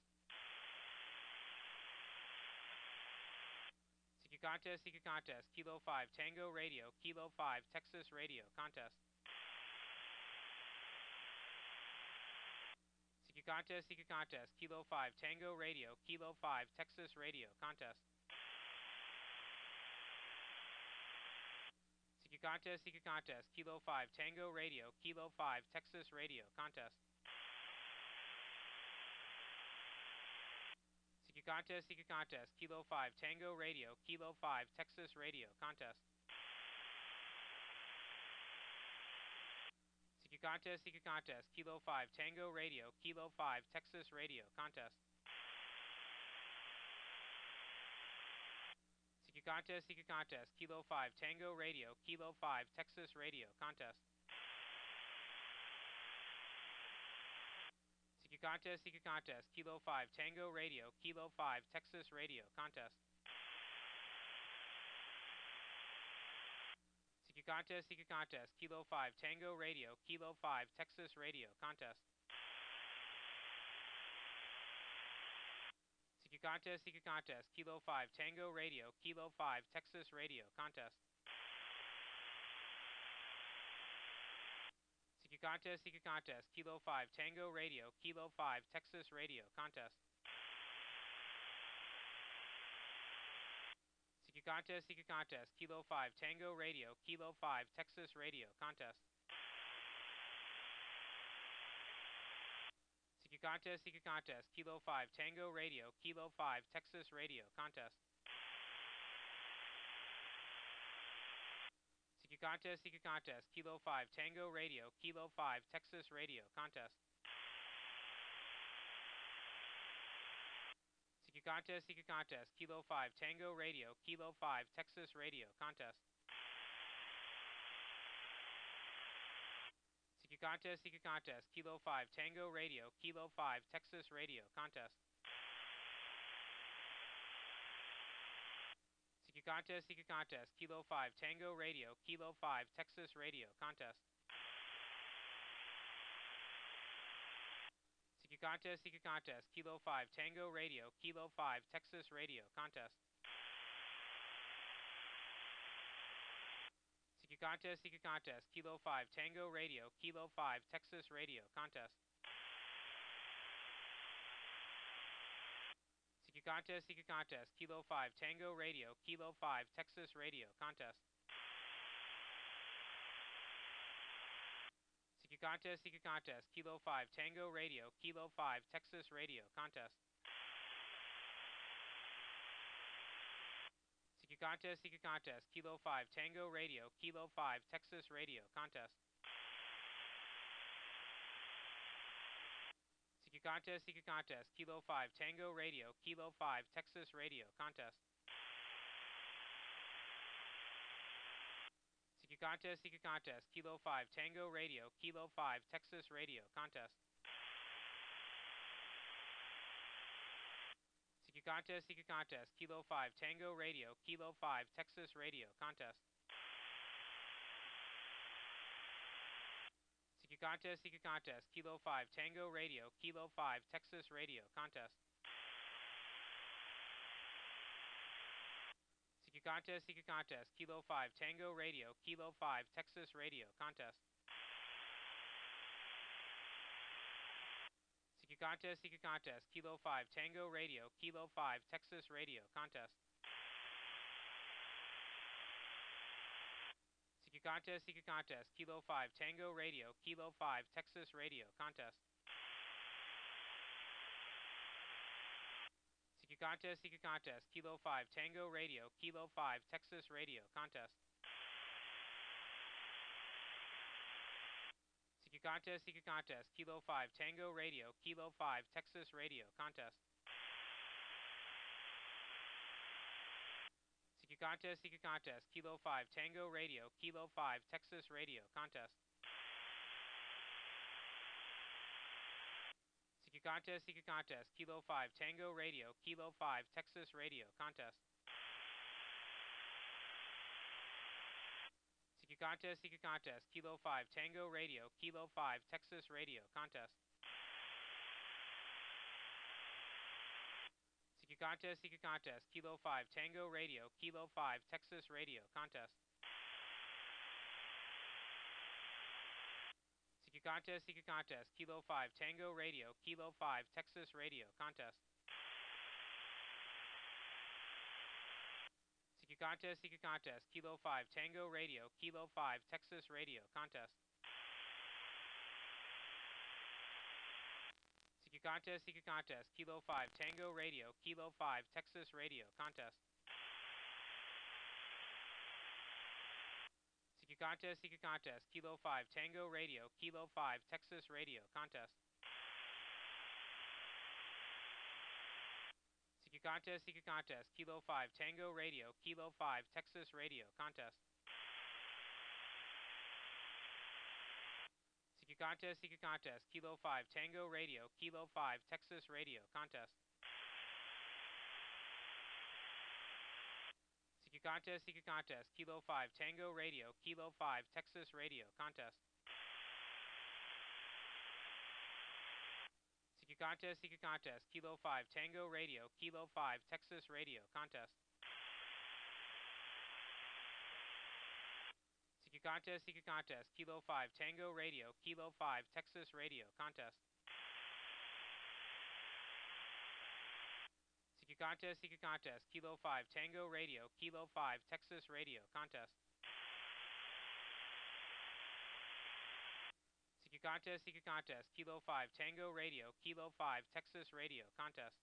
Secret Contest, Secret Contest, Kilo five, Tango Radio, Kilo five, Texas Radio, Contest. Secret Contest, Secret Contest, Kilo five, Tango Radio, Kilo five, Texas Radio, Contest. Secret Contest, Secret Contest, Kilo five, Tango Radio, Kilo five, Texas Radio, Contest. Secret Contest, Secret Contest, Kilo five, Tango Radio, Kilo five, Texas Radio, Contest. Secret Contest, Secret Contest, Kilo five, Tango Radio, Kilo five, Texas Radio, Contest. Secret Contest, Secret Contest, Kilo five, Tango Radio, Kilo five, Texas Radio, Contest. Secret Contest, Secret Contest, Kilo five, Tango Radio, Kilo five, Texas Radio, Contest. Secret Contest, Secret Contest, Kilo five, Tango Radio, Kilo five, Texas Radio, Contest. Secret Contest, Secret Contest, Kilo five, Tango Radio, Kilo five, Texas Radio, Contest. Secret Contest, Secret Contest, Kilo five, Tango Radio, Kilo five, Texas Radio, Contest. Secret Contest, Secret Contest, Kilo five, Tango Radio, Kilo five, Texas Radio, Contest. Secret Contest, Secret Contest, Kilo five, Tango Radio, Kilo five, Texas Radio, Contest. Secret Contest, Secret Contest, Kilo five, Tango Radio, Kilo five, Texas Radio, Contest. Secret Contest, Secret Contest, Kilo five, Tango Radio, Kilo five, Texas Radio, Contest. Secret Contest, Secret Contest, Kilo five, Tango Radio, Kilo five, Texas Radio, Contest. Secret Contest, Secret Contest, Kilo five, Tango Radio, Kilo five, Texas Radio, Contest. Secret Contest, Secret Contest, Kilo five, Tango Radio, Kilo five, Texas Radio, Contest. Secret Contest, Secret Contest, Kilo five, Tango Radio, Kilo five, Texas Radio, Contest. Secret Contest, Secret Contest, Kilo five, Tango Radio, Kilo five, Texas Radio, Contest. Secret Contest, Secret Contest, Kilo five, Tango Radio, Kilo five, Texas Radio, Contest. Secret Contest, Secret Contest, Kilo five, Tango Radio, Kilo five, Texas Radio, Contest. Secret Contest, Secret Contest, Kilo five, Tango Radio, Kilo five, Texas Radio, Contest. Secret Contest, Secret Contest, Kilo five, Tango Radio, Kilo five, Texas Radio, Contest. Secret Contest, Secret Contest, Kilo five, Tango Radio, Kilo five, Texas Radio, Contest. Secret Secret Contest, Secret Contest, Kilo five, Tango Radio, Kilo five, Texas Radio, Contest. Secret Contest, Secret Contest, Kilo five, Tango Radio, Kilo five, Texas Radio, Contest. Secret Contest, Secret Contest, Kilo five, Tango Radio, Kilo five, Texas Radio, Contest. Secret Contest, Secret Contest, Kilo five, Tango Radio, Kilo five, Texas Radio, Contest. Secret Contest, Secret Contest, Kilo five, Tango Radio, Kilo five, Texas Radio, Contest. Secret Contest, Secret Contest, Kilo five, Tango Radio, Kilo five, Texas Radio, Contest. Secret Contest, Secret Contest, Kilo five, Tango Radio, Kilo five, Texas Radio, Contest. Secret Contest, Secret Contest, Kilo five, Tango Radio, Kilo five, Texas Radio, Contest. Secret Contest, Secret Contest, Kilo five, Tango Radio, Kilo five, Texas Radio, Contest. Secret Contest, Secret Contest, Kilo five, Tango Radio, Kilo five, Texas Radio, Contest. Secret Contest, Secret Contest, Kilo five, Tango Radio, Kilo five, Texas Radio, Contest. Secret Contest, Secret Contest, Kilo five, Tango Radio, Kilo five, Texas Radio, Contest. Secret Contest, Secret Contest, Kilo five, Tango Radio, Kilo five, Texas Radio, Contest. Secret Contest, Secret Contest, Kilo five, Tango Radio, Kilo five, Texas Radio, Contest. Secret Contest, Secret Contest, Kilo five, Tango Radio, Kilo five, Texas Radio, Contest. Secret Contest, Secret Contest, Kilo five, Tango Radio, Kilo five, Texas Radio, Contest. Secret Contest, Secret Contest, Kilo five, Tango Radio, Kilo five, Texas Radio, Contest. Secret Contest, Secret Contest, Kilo five, Tango Radio, Kilo five, Texas Radio, Contest. Secret Contest, Secret Contest, Kilo five, Tango Radio, Kilo five, Texas Radio, Contest. Secret Contest, Secret Contest, Kilo five, Tango Radio, Kilo five, Texas Radio, Contest. Secret Contest, Secret Contest, Kilo five, Tango Radio, Kilo five, Texas Radio, Contest.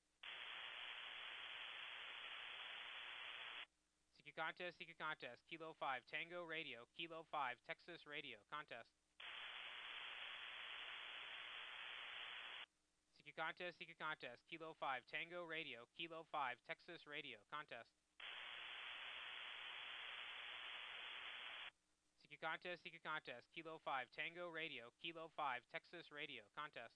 Secret Contest, Secret Contest, Kilo five, Tango Radio, Kilo five, Texas Radio, Contest. Secret Contest, Secret Contest, Kilo five, Tango Radio, Kilo five, Texas Radio, Contest. Secret Contest, Secret Contest, Kilo five, Tango Radio, Kilo five, Texas Radio, Contest.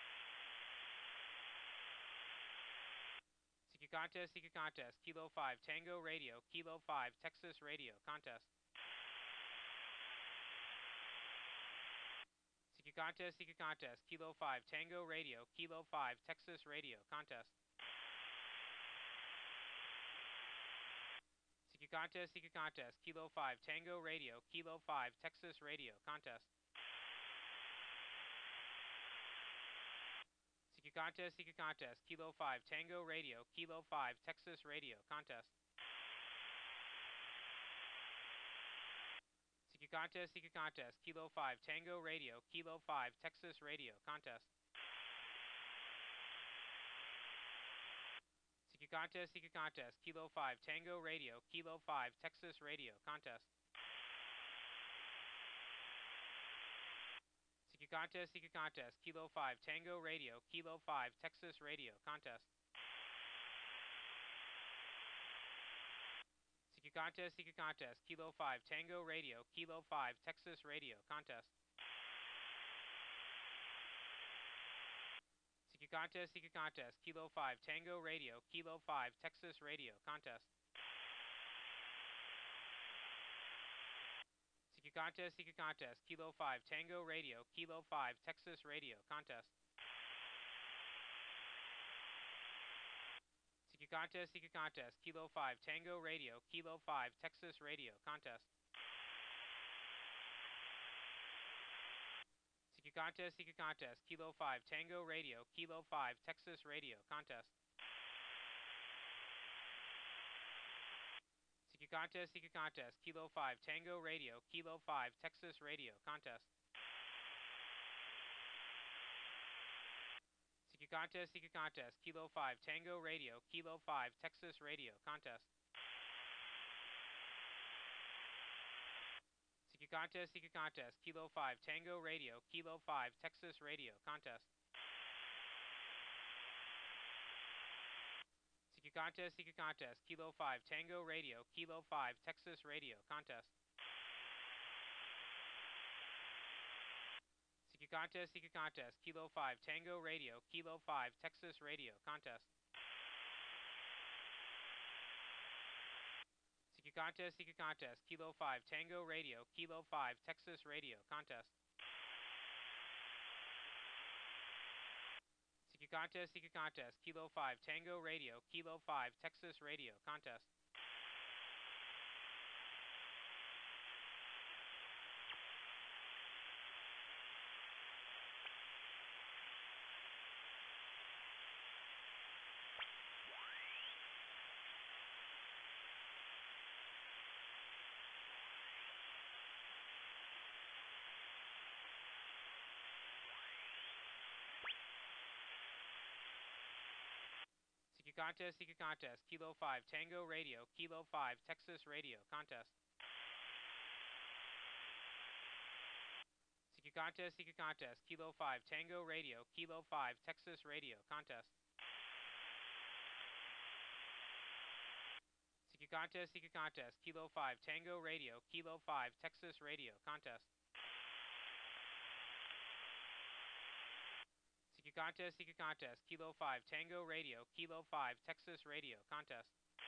Secret Contest, Secret Contest, Kilo five, Tango Radio, Kilo five, Texas Radio, Contest. Secret Contest, Secret Contest, Kilo five, Tango Radio, Kilo five, Texas Radio, Contest. Secret Contest, Secret Contest, Kilo five, Tango Radio, Kilo five, Texas Radio, Contest. Secret Contest, Secret Contest, Kilo five, Tango Radio, Kilo five, Texas Radio, Contest. Secret Contest, Secret Contest, Kilo five, Tango Radio, Kilo five, Texas Radio, Contest. Secret Contest, Secret Contest, Kilo five, Tango Radio, Kilo five, Texas Radio, Contest. Secret Contest, Secret Contest, Kilo five, Tango Radio, Kilo five, Texas Radio, Contest. Secret Contest, Secret Contest, Kilo five, Tango Radio, Kilo five, Texas Radio, Contest. Secret Contest, Secret Contest, Kilo five, Tango Radio, Kilo five, Texas Radio, Contest. Secret Contest, Secret Contest, Kilo five, Tango Radio, Kilo five, Texas Radio, Contest. Secret Contest, Secret Contest, Kilo five, Tango Radio, Kilo five, Texas Radio, Contest. Secret Contest, Secret Contest, Kilo five, Tango Radio, Kilo five, Texas Radio, Contest. Secret Contest, Secret Contest, Kilo five, Tango Radio, Kilo five, Texas Radio, Contest. Secret Contest, Secret Contest, Kilo five, Tango Radio, Kilo five, Texas Radio, Contest. Secret Contest, Secret Contest, Kilo five, Tango Radio, Kilo five, Texas Radio, Contest. Secret Contest, Secret Contest, Kilo five, Tango Radio, Kilo five, Texas Radio, Contest. Secret Contest, Secret Contest, Kilo five, Tango Radio, Kilo five, Texas Radio, Contest. Secret Contest, Secret Contest, Kilo five, Tango Radio, Kilo five, Texas Radio, Contest. Secret Contest, Secret Contest, Kilo five, Tango Radio, Kilo five, Texas Radio, Contest. Secret Contest, Secret Contest, Kilo five, Tango Radio, Kilo five, Texas Radio, Contest. Secret Contest, Secret Contest, Kilo five, Tango Radio, Kilo five, Texas Radio, Contest. Secret Contest, Secret Contest, Kilo five, Tango Radio, Kilo five, Texas Radio, Contest. Secret Contest, Secret Contest, Kilo five, Tango Radio, Kilo five, Texas Radio, Contest.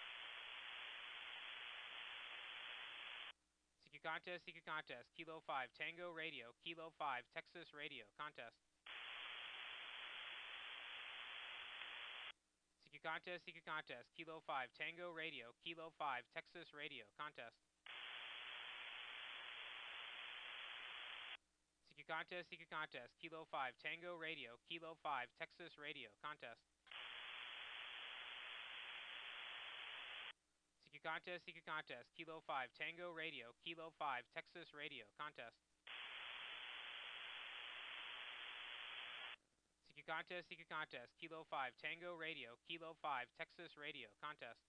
Secret Contest, Secret Contest, Kilo five, Tango Radio, Kilo five, Texas Radio, Contest. Secret Contest, Secret Contest, Kilo five, Tango Radio, Kilo five, Texas Radio, Contest. Secret Contest, Secret Contest, Kilo five, Tango Radio, Kilo five, Texas Radio, Contest. Secret Contest, Secret Contest, Kilo five, Tango Radio, Kilo five, Texas Radio, Contest. Secret Contest, Secret Contest, Kilo five, Tango Radio, Kilo five, Texas Radio, Contest.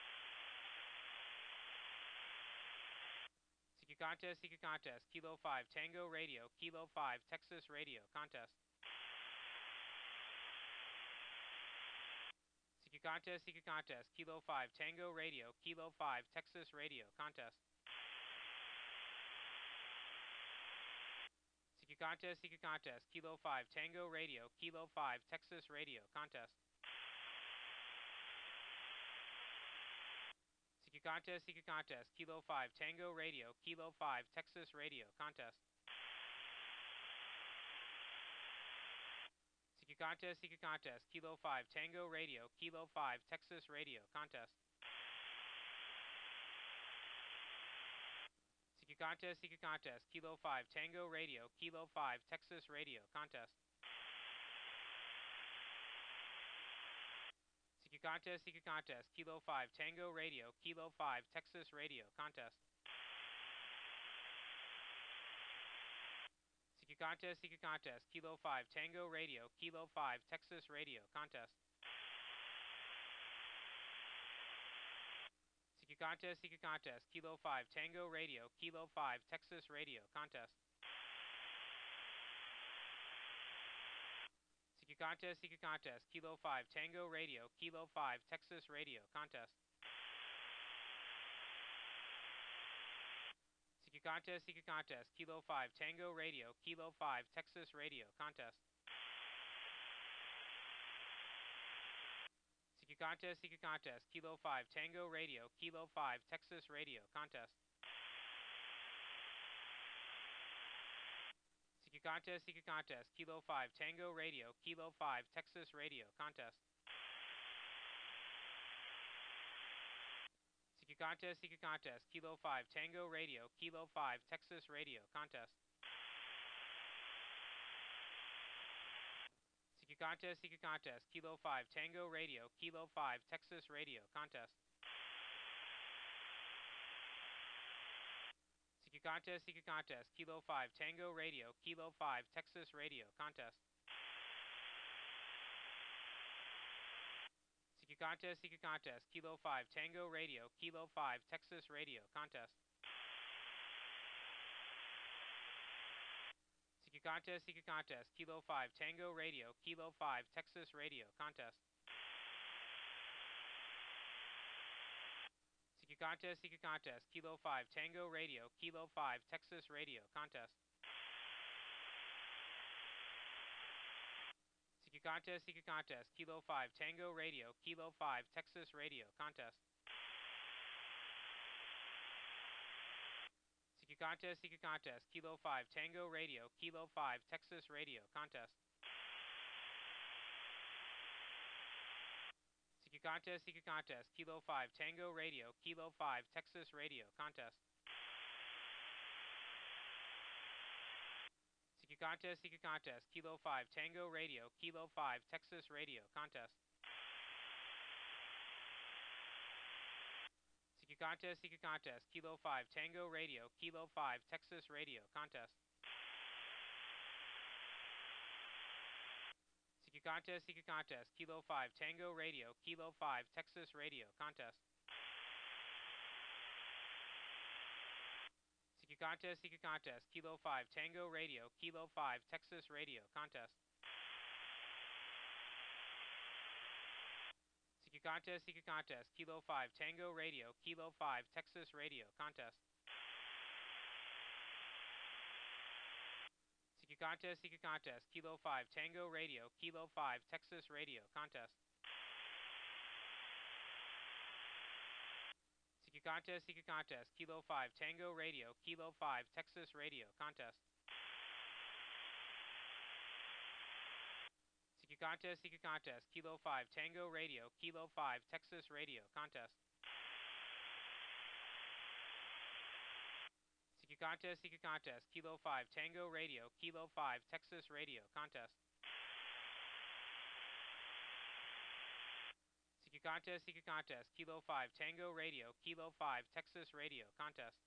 Secret Contest, Secret Contest, Kilo five, Tango Radio, Kilo five, Texas Radio, Contest. Secret Contest, Secret Contest, Kilo five, Tango Radio, Kilo five, Texas Radio, Contest. Secret Contest, Secret Contest, Kilo five, Tango Radio, Kilo five, Texas Radio, Contest. Secret Contest, Secret Contest, Kilo five, Tango Radio, Kilo five, Texas Radio, Contest. Secret Contest, Secret Contest, Kilo five, Tango Radio, Kilo five, Texas Radio, Contest. Secret Contest, Secret Contest, Kilo five, Tango Radio, Kilo five, Texas Radio, Contest. Secret Contest, Secret Contest, Kilo five, Tango Radio, Kilo five, Texas Radio, Contest. Secret Contest, Secret Contest, Kilo five, Tango Radio, Kilo five, Texas Radio, Contest. Secret Contest, Secret Contest, Kilo five, Tango Radio, Kilo five, Texas Radio, Contest. Secret Contest, Secret Contest, Kilo five, Tango Radio, Kilo five, Texas Radio, Contest. Secret Contest, Secret Contest, Kilo five, Tango Radio, Kilo five, Texas Radio, Contest. Secret Contest, Secret Contest, Kilo five, Tango Radio, Kilo five, Texas Radio, Contest. Contest, Secret Contest, Kilo five, Tango Radio, Kilo five, Texas Radio, Contest. Secret Contest, Secret Contest, Kilo five, Tango Radio, Kilo five, Texas Radio, Contest. Secret Contest, Secret Contest, Kilo five, Tango Radio, Kilo five, Texas Radio, Contest. Secret Contest, Secret Contest, Kilo five, Tango Radio, Kilo five, Texas Radio, Contest. Secret Contest, Secret Contest, Kilo five, Tango Radio, Kilo five, Texas Radio, Contest. Secret Contest, Secret Contest, Kilo five, Tango Radio, Kilo five, Texas Radio, Contest. Secret Contest, Secret Contest, Kilo five, Tango Radio, Kilo five, Texas Radio, Contest. Secret Contest, Secret Contest, Kilo five, Tango Radio, Kilo five, Texas Radio, Contest. Secret Contest, Secret Contest, Kilo five, Tango Radio, Kilo five, Texas Radio, Contest. Secret Contest, Secret Contest, Kilo five, Tango Radio, Kilo five, Texas Radio, Contest. Secret Contest, Secret Contest, Kilo five, Tango Radio, Kilo five, Texas Radio, Contest. Secret Contest, Secret Contest, Kilo five, Tango Radio, Kilo five, Texas Radio, Contest. Secret Contest, Secret Contest, Kilo five, Tango Radio, Kilo five, Texas Radio, Contest. Secret Contest, Secret Contest, Kilo five, Tango Radio, Kilo five, Texas Radio, Contest. Secret Contest, Secret Contest, Kilo five, Tango Radio, Kilo five, Texas Radio, Contest. Secret Contest, Secret Contest, Kilo five, Tango Radio, Kilo five, Texas Radio, Contest. Secret Contest, Secret Contest, Kilo five, Tango Radio, Kilo five, Texas Radio, Contest. Secret Contest, Secret Contest, Kilo five, Tango Radio, Kilo five, Texas Radio, Contest. Secret Contest, Secret Contest, Kilo five, Tango Radio, Kilo five, Texas Radio, Contest. Secret Contest, Secret Contest, Kilo five, Tango Radio, Kilo five, Texas Radio, Contest.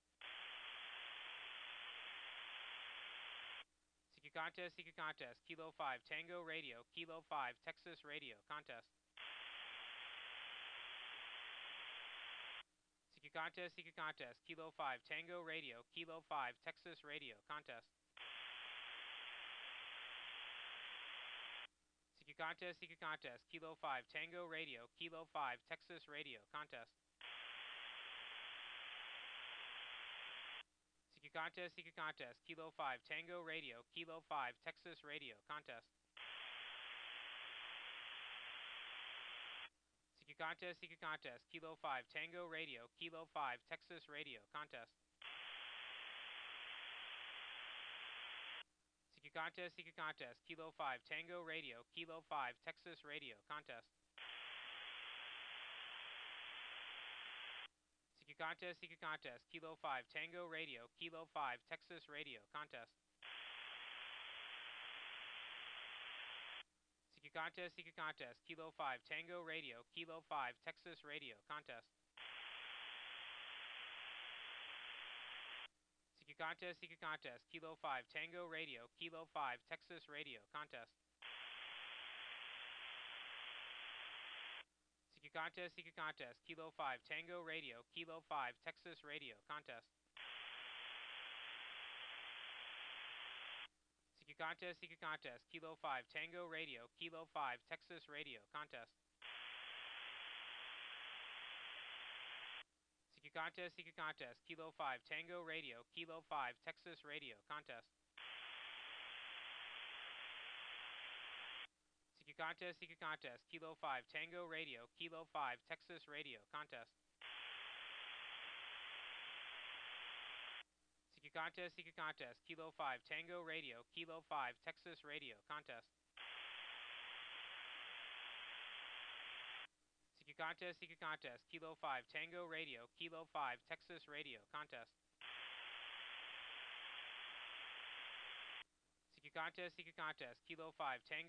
Secret Contest, Secret Contest, Kilo five, Tango Radio, Kilo five, Texas Radio, Contest. Secret Contest, Secret Contest, Kilo five, Tango Radio, Kilo five, Texas Radio, Contest. Secret Contest, Secret Contest, Kilo five, Tango Radio, Kilo five, Texas Radio, Contest. Secret Contest, Secret Contest, Kilo five, Tango Radio, Kilo five, Texas Radio, Contest. Secret Contest, Secret Contest, Kilo five, Tango Radio, Kilo five, Texas Radio, Contest. Secret Contest, Secret Contest, Kilo five, Tango Radio, Kilo five, Texas Radio, Contest. Secret Contest, Secret Contest, Kilo five, Tango Radio, Kilo five, Texas Radio, Contest. Secret Contest, Secret Contest, Kilo five, Tango Radio, Kilo five, Texas Radio, Contest. Secret Contest, Secret Contest, Kilo five, Tango Radio, Kilo five, Texas Radio, Contest. Secret Contest, Secret Contest, Kilo five, Tango Radio, Kilo five, Texas Radio, Contest. Secret Contest, Secret Contest, Kilo five, Tango Radio, Kilo five, Texas Radio, Contest. Secret Contest, Secret Contest, Kilo five, Tango Radio, Kilo five, Texas Radio, Contest. Secret Contest, Secret Contest, Kilo five, Tango Radio, Kilo five, Texas Radio, Contest. Secret Secret contest, secret contest. Kilo five, Tango Radio. Kilo five, Texas Radio. Contest. Secret contest, secret contest. Kilo five, Tango Radio. Kilo five, Texas Radio. Contest. Secret contest, secret contest. Kilo five, Tango.